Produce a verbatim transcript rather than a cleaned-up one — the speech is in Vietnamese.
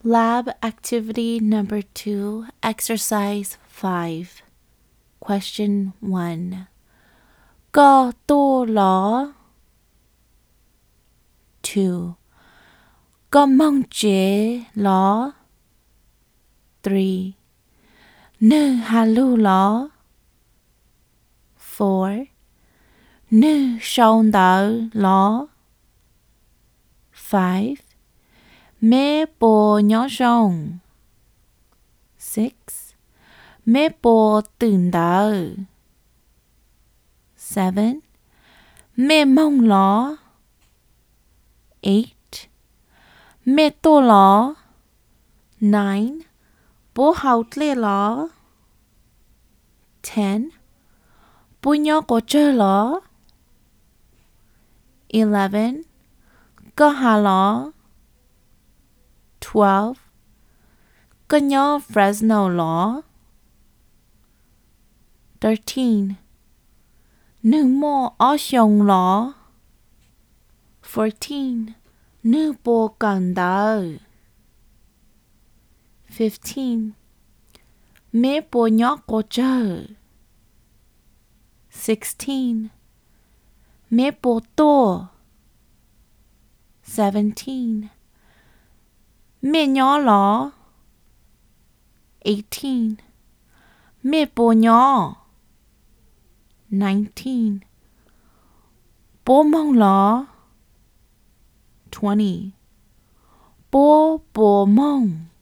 Lab activity number two, exercise five. Question one. Có tô ló. Two. Có mong chế ló. Three. Nữ hà lưu ló. Four. Nữ sông đảo ló. Five. Mẹ bố nhỏ rồng. Six. Mẹ bốตื่n đảo. Seven. Mẹ mong ló. Eight. Mẹ tô ló. Nine. Bố hào lê ló. Ten. Bố nhỏ có chơi ló. Eleven. Có hà ló. Twelve. Có nhỏ Fresno ló. Thirteen. Nữ mô ở sông ló. Fourteen. Nữ bố cần đảo. Fifteen. Mẹ bố nhỏ có chơi. Sixteen. Mẹ bố tô. Seventeen. Mẹ nhỏ ló. Eighteen. Mẹ bố nhỏ. Nineteen. Bố mong ló. Twenty. Bố bố mong.